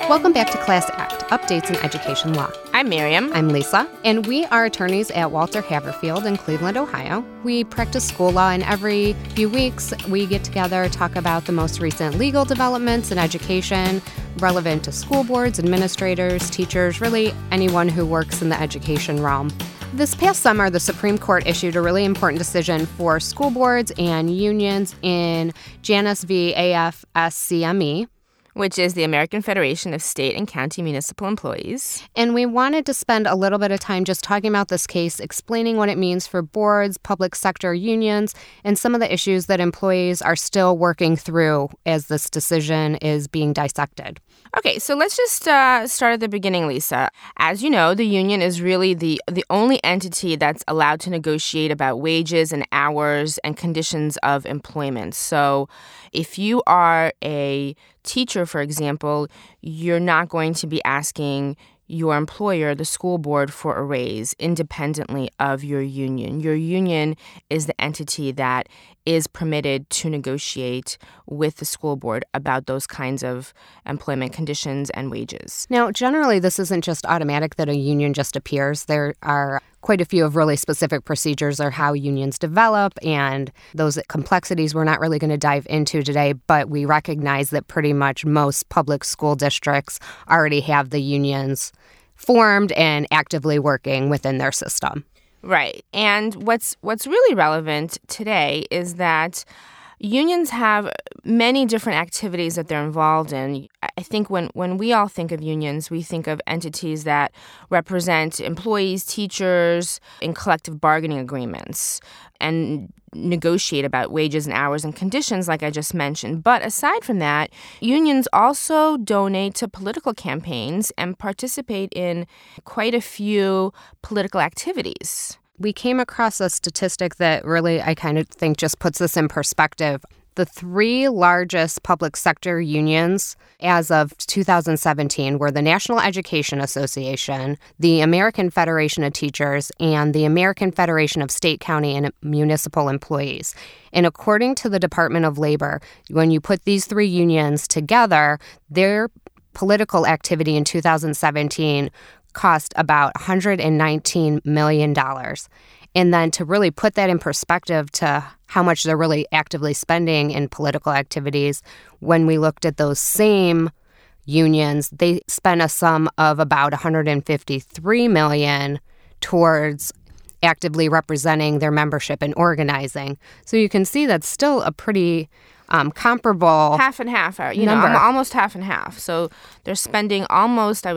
Welcome back to Class Act, Updates in Education Law. I'm Miriam. I'm Lisa, and we are attorneys at Walter Haverfield in Cleveland, Ohio. We practice school law, and every few weeks we get together, talk about the most recent legal developments in education relevant to school boards, administrators, teachers, really anyone who works in the education realm. This past summer, the Supreme Court issued a really important decision for school boards and unions in Janus v. AFSCME, which is the American Federation of State and County Municipal Employees. And we wanted to spend a little bit of time just talking about this case, explaining what it means for boards, public sector unions, and some of the issues that employees are still working through as this decision is being dissected. Okay, so let's just start at the beginning, Lisa. As you know, the union is really the only entity that's allowed to negotiate about wages and hours and conditions of employment. So if you are a teacher, for example, you're not going to be asking your employer, the school board, for a raise independently of your union. Your union is the entity that is permitted to negotiate with the school board about those kinds of employment conditions and wages. Now, generally, this isn't just automatic that a union just appears. There are quite a few of really specific procedures or how unions develop, and those complexities we're not really going to dive into today, but we recognize that pretty much most public school districts already have the unions formed and actively working within their system. Right. And what's really relevant today is that unions have many different activities that they're involved in. I think when we all think of unions, we think of entities that represent employees, teachers, in collective bargaining agreements and negotiate about wages and hours and conditions like I just mentioned. But aside from that, unions also donate to political campaigns and participate in quite a few political activities. We came across a statistic that really, I kind of think, just puts this in perspective. The three largest public sector unions as of 2017 were the National Education Association, the American Federation of Teachers, and the American Federation of State, County, and Municipal Employees. And according to the Department of Labor, when you put these three unions together, their political activity in 2017 cost about $119 million. And then to really put that in perspective to how much they're really actively spending in political activities, when we looked at those same unions, they spent a sum of about $153 million towards actively representing their membership and organizing. So you can see that's still a pretty comparable half and half, almost half and half. So they're spending almost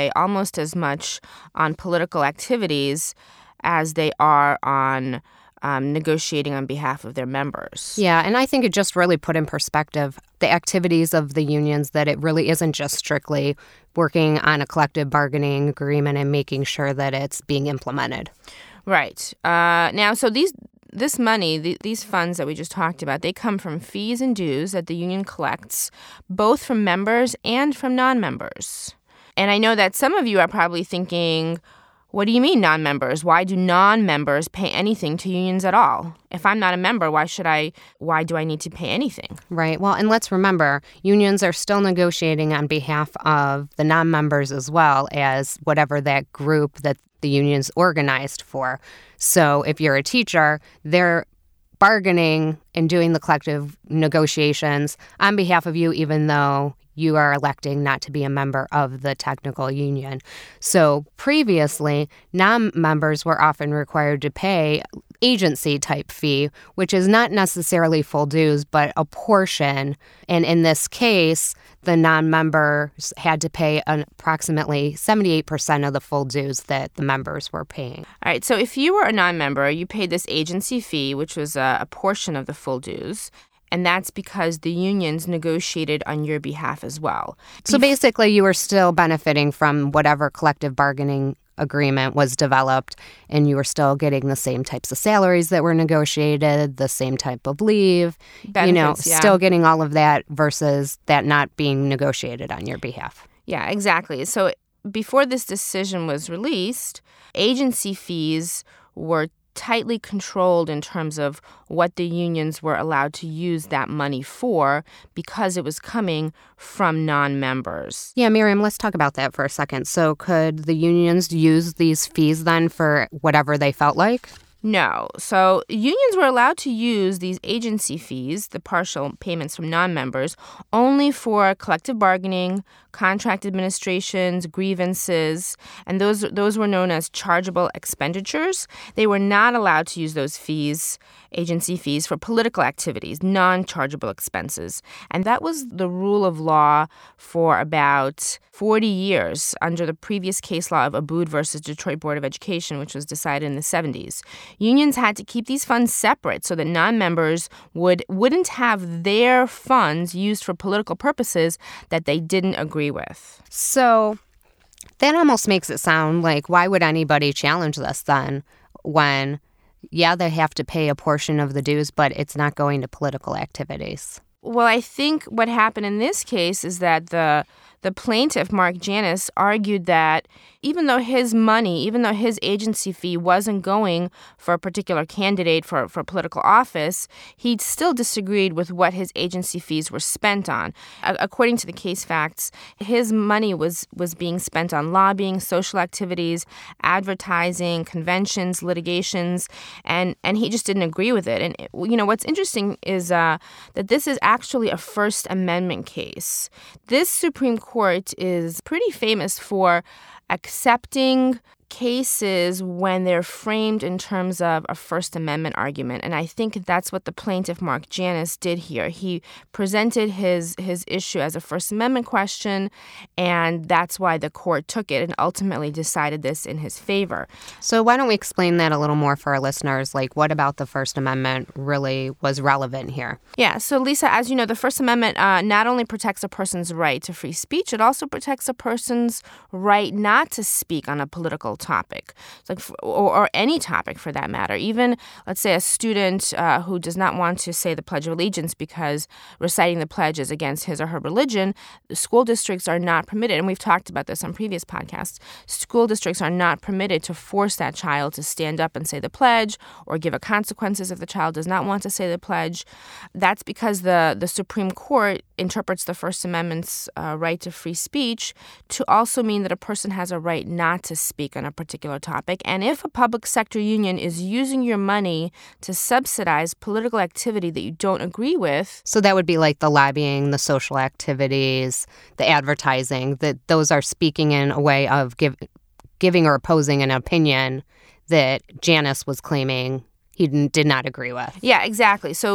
as much on political activities as they are on negotiating on behalf of their members. Yeah, and I think it just really put in perspective the activities of the unions, that it really isn't just strictly working on a collective bargaining agreement and making sure that it's being implemented. Right. Now, so this money, these funds that we just talked about, they come from fees and dues that the union collects, both from members and from non-members. And I know that some of you are probably thinking, what do you mean non-members? Why do non-members pay anything to unions at all? If I'm not a member, why do I need to pay anything? Right. Well, and let's remember, unions are still negotiating on behalf of the non-members as well as whatever that group that the union's organized for. So if you're a teacher, they're bargaining and doing the collective negotiations on behalf of you, even though you are electing not to be a member of the technical union. So previously, non-members were often required to pay agency-type fee, which is not necessarily full dues, but a portion. And in this case, the non-members had to pay approximately 78% of the full dues that the members were paying. All right, so if you were a non-member, you paid this agency fee, which was a portion of the full dues. And that's because the unions negotiated on your behalf as well. So basically, you were still benefiting from whatever collective bargaining agreement was developed, and you were still getting the same types of salaries that were negotiated, the same type of leave, benefits, still getting all of that versus that not being negotiated on your behalf. Yeah, exactly. So before this decision was released, agency fees were tightly controlled in terms of what the unions were allowed to use that money for because it was coming from non-members. Yeah, Miriam, let's talk about that for a second. So could the unions use these fees then for whatever they felt like? No. So unions were allowed to use these agency fees, the partial payments from non-members, only for collective bargaining, contract administrations, grievances, and those were known as chargeable expenditures. They were not allowed to use those fees, agency fees, for political activities, non-chargeable expenses. And that was the rule of law for about 40 years under the previous case law of Abood versus Detroit Board of Education, which was decided in the 70s. Unions had to keep these funds separate so that non-members wouldn't have their funds used for political purposes that they didn't agree with. So that almost makes it sound like, why would anybody challenge this then when, yeah, they have to pay a portion of the dues, but it's not going to political activities? Well, I think what happened in this case is that the plaintiff, Mark Janus, argued that even though his money, even though his agency fee wasn't going for a particular candidate for political office, he still disagreed with what his agency fees were spent on. According to the case facts, his money was being spent on lobbying, social activities, advertising, conventions, litigations, and he just didn't agree with it. And, what's interesting is that this is actually a First Amendment case. This Supreme Court is pretty famous for accepting cases when they're framed in terms of a First Amendment argument. And I think that's what the plaintiff, Mark Janus, did here. He presented his issue as a First Amendment question, and that's why the court took it and ultimately decided this in his favor. So why don't we explain that a little more for our listeners? Like, what about the First Amendment really was relevant here? Yeah, so Lisa, as you know, the First Amendment not only protects a person's right to free speech, it also protects a person's right not to speak on a political topic, or any topic for that matter. Even, let's say, a student who does not want to say the Pledge of Allegiance because reciting the pledge is against his or her religion, school districts are not permitted, and we've talked about this on previous podcasts, school districts are not permitted to force that child to stand up and say the pledge or give a consequences if the child does not want to say the pledge. That's because the Supreme Court interprets the First Amendment's right to free speech to also mean that a person has a right not to speak on a particular topic. And if a public sector union is using your money to subsidize political activity that you don't agree with. So that would be like the lobbying, the social activities, the advertising, that those are speaking in a way of giving or opposing an opinion that Janus was claiming he did not agree with. Yeah, exactly. So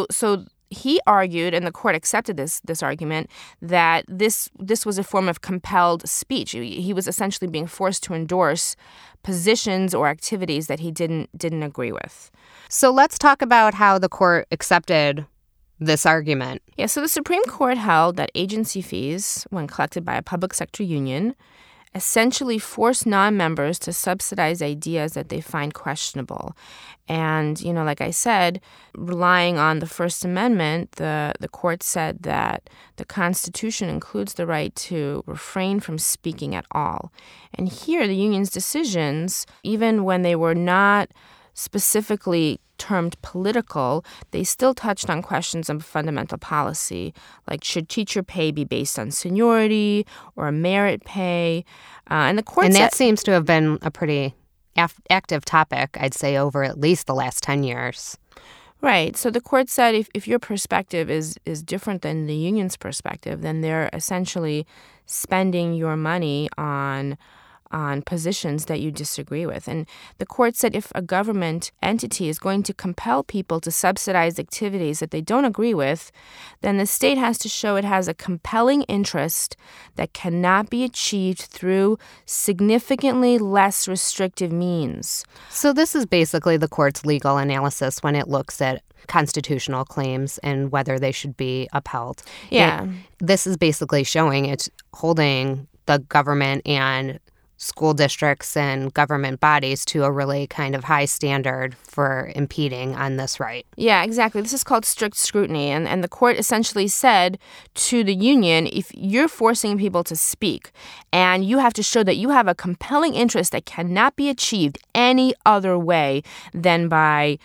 he argued, and the court accepted this argument, that this was a form of compelled speech. He was essentially being forced to endorse positions or activities that he didn't agree with. So let's talk about how the court accepted this argument. Yeah, so the Supreme Court held that agency fees, when collected by a public sector union, essentially force non-members to subsidize ideas that they find questionable. And, like I said, relying on the First Amendment, the court said that the Constitution includes the right to refrain from speaking at all. And here, the union's decisions, even when they were not specifically termed political, they still touched on questions of fundamental policy, like should teacher pay be based on seniority or merit pay? And the court that seems to have been a pretty active topic, I'd say, over at least the last 10 years. Right. So the court said if your perspective is different than the union's perspective, then they're essentially spending your money on positions that you disagree with. And the court said if a government entity is going to compel people to subsidize activities that they don't agree with, then the state has to show it has a compelling interest that cannot be achieved through significantly less restrictive means. So this is basically the court's legal analysis when it looks at constitutional claims and whether they should be upheld. Yeah. This is basically showing it's holding the government and school districts and government bodies to a really kind of high standard for impeding on this right. Yeah, exactly. This is called strict scrutiny. And the court essentially said to the union, if you're forcing people to speak and you have to show that you have a compelling interest that cannot be achieved any other way than by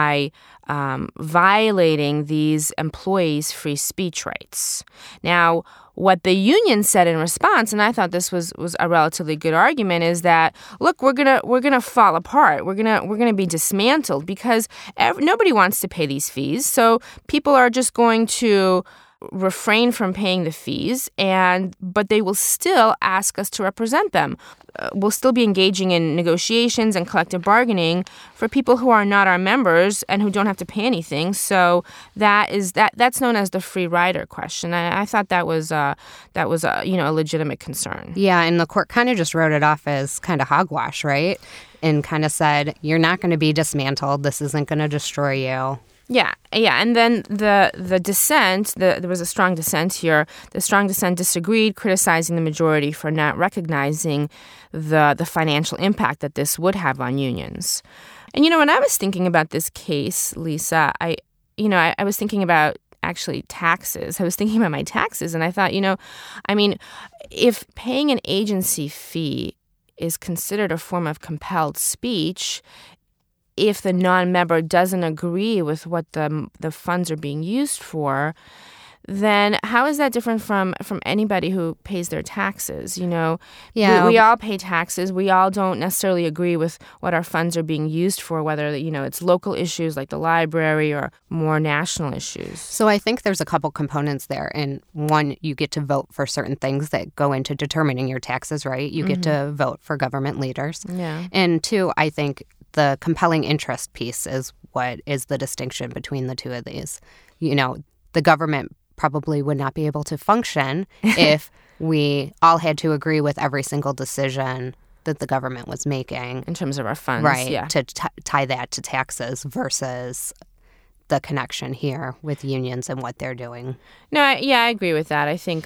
violating these employees' free speech rights. Now, what the union said in response, and I thought this was a relatively good argument, is that look, we're gonna fall apart. We're gonna be dismantled because nobody wants to pay these fees. So people are just going to refrain from paying the fees, but they will still ask us to represent them. We'll still be engaging in negotiations and collective bargaining for people who are not our members and who don't have to pay anything. So that's known as the free rider question. I thought that was a legitimate concern. Yeah, and the court kind of just wrote it off as kind of hogwash, right? And kind of said, you're not going to be dismantled. This isn't going to destroy you. Yeah, and then the dissent, there was a strong dissent here. The strong dissent disagreed, criticizing the majority for not recognizing the financial impact that this would have on unions. And when I was thinking about this case, Lisa, I was thinking about actually taxes. I was thinking about my taxes, and I thought, if paying an agency fee is considered a form of compelled speech, if the non-member doesn't agree with what the funds are being used for, then how is that different from anybody who pays their taxes? Yeah. We all pay taxes. We all don't necessarily agree with what our funds are being used for, whether, it's local issues like the library or more national issues. So I think there's a couple components there. And one, you get to vote for certain things that go into determining your taxes, right? You get to vote for government leaders. Yeah. And two, I think the compelling interest piece is what is the distinction between the two of these. The government probably would not be able to function if we all had to agree with every single decision that the government was making. In terms of our funds. Right, yeah. to tie that to taxes versus the connection here with unions and what they're doing. No, I agree with that. I think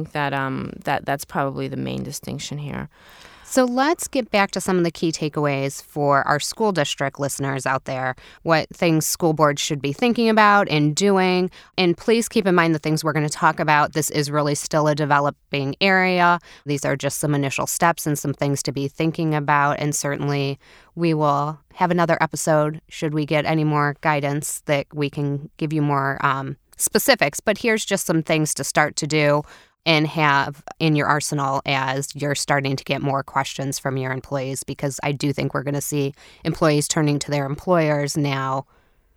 that that's probably the main distinction here. So let's get back to some of the key takeaways for our school district listeners out there, what things school boards should be thinking about and doing. And please keep in mind the things we're going to talk about. This is really still a developing area. These are just some initial steps and some things to be thinking about. And certainly we will have another episode should we get any more guidance that we can give you more specifics. But here's just some things to start to do and have in your arsenal as you're starting to get more questions from your employees, because I do think we're going to see employees turning to their employers now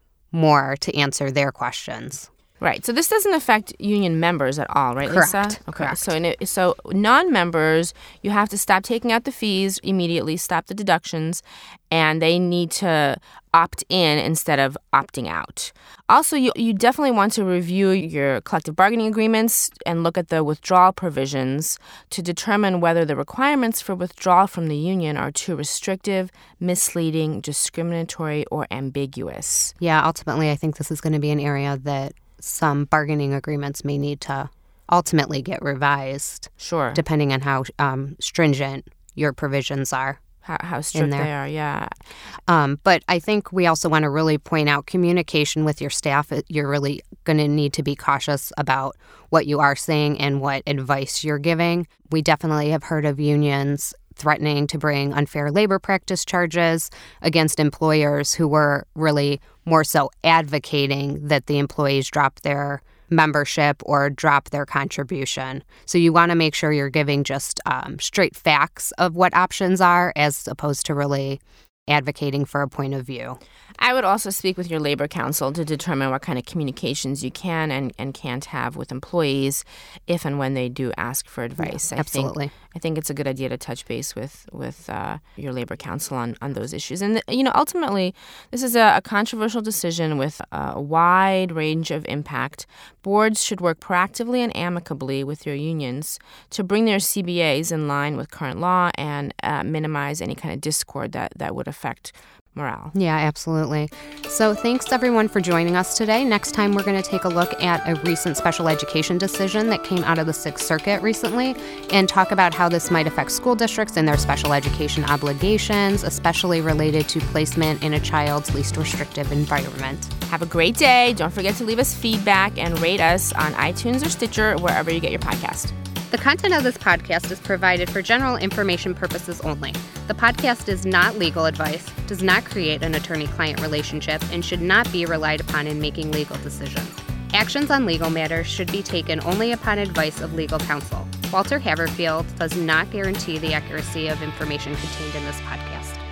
more to answer their questions. Right. So this doesn't affect union members at all, right, Correct. Lisa? Okay. Correct. So non-members, you have to stop taking out the fees immediately, stop the deductions, and they need to opt in instead of opting out. Also, you definitely want to review your collective bargaining agreements and look at the withdrawal provisions to determine whether the requirements for withdrawal from the union are too restrictive, misleading, discriminatory, or ambiguous. Yeah, ultimately, I think this is going to be an area that some bargaining agreements may need to ultimately get revised. Sure. Depending on how stringent your provisions are. How strict they are, yeah. But I think we also want to really point out communication with your staff. You're really going to need to be cautious about what you are saying and what advice you're giving. We definitely have heard of unions threatening to bring unfair labor practice charges against employers who were really more so advocating that the employees drop their membership or drop their contribution. So you want to make sure you're giving just straight facts of what options are as opposed to really advocating for a point of view. I would also speak with your labor council to determine what kind of communications you can and can't have with employees if and when they do ask for advice. Yeah, absolutely. I think it's a good idea to touch base with your labor council on those issues. And, ultimately, this is a controversial decision with a wide range of impact. Boards should work proactively and amicably with your unions to bring their CBAs in line with current law and minimize any kind of discord that would affect affect morale. Yeah, absolutely. So thanks everyone for joining us today. Next time we're going to take a look at a recent special education decision that came out of the Sixth Circuit recently and talk about how this might affect school districts and their special education obligations, especially related to placement in a child's least restrictive environment. Have a great day. Don't forget to leave us feedback and rate us on iTunes or Stitcher, wherever you get your podcast. The content of this podcast is provided for general information purposes only. The podcast is not legal advice, does not create an attorney-client relationship, and should not be relied upon in making legal decisions. Actions on legal matters should be taken only upon advice of legal counsel. Walter Haverfield does not guarantee the accuracy of information contained in this podcast.